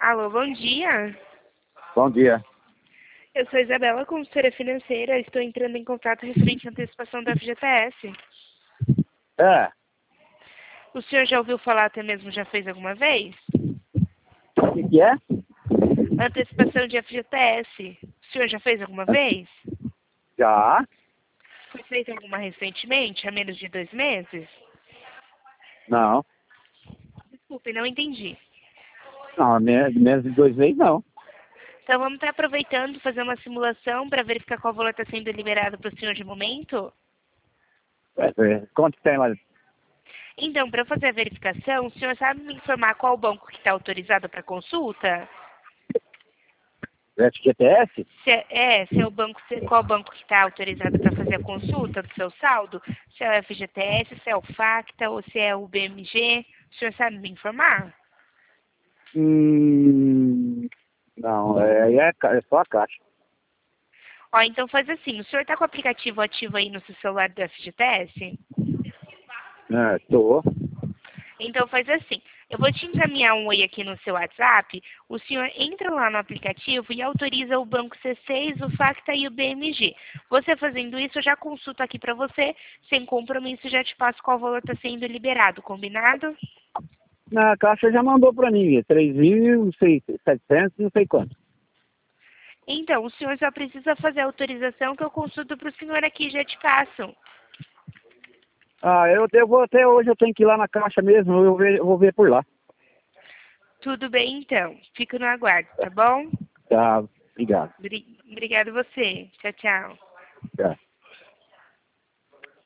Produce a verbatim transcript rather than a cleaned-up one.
Alô, bom dia. Bom dia. Eu sou Isabela, consultora financeira. Estou entrando em contato referente à antecipação da F G T S. É, O senhor já ouviu falar, até mesmo já fez alguma vez? o que, que é? Antecipação de F G T S. O senhor já fez alguma vez? Já. Foi feita alguma recentemente, há menos de dois meses? Não. Desculpe, não entendi. Não, me- menos de dois meses não. Então vamos estar aproveitando, fazer uma simulação para verificar qual valor está sendo liberado para o senhor de momento? É, é, quanto tem lá? Então, para fazer a verificação, o senhor sabe me informar qual banco que está autorizado para consulta? F G T S? Se é, é, se é o banco, se, qual banco que está autorizado para fazer a consulta do seu saldo? Se é o F G T S, se é o Facta ou se é o B M G? O senhor sabe me informar? Hum, não, é, aí é, ca- é só a caixa. Ó, então faz assim, o senhor está com o aplicativo ativo aí no seu celular do F G T S? É, tô. Então faz assim, eu vou te encaminhar um oi aqui no seu WhatsApp, o senhor entra lá no aplicativo e autoriza o banco C seis, o Facta e o B M G. Você fazendo isso, eu já consulto aqui para você, sem compromisso, já te passo qual valor está sendo liberado, combinado? Na caixa já mandou pra mim, é três mil e setecentos, não sei quanto. Então, o senhor só precisa fazer a autorização que eu consulto para o senhor aqui e já te passo. Ah, eu, eu vou até hoje, eu tenho que ir lá na caixa mesmo, eu vou ver, eu vou ver por lá. Tudo bem, então. Fico no aguardo, tá bom? Tá, obrigado. Obri- Obrigada a você. Tchau, tchau. Tá.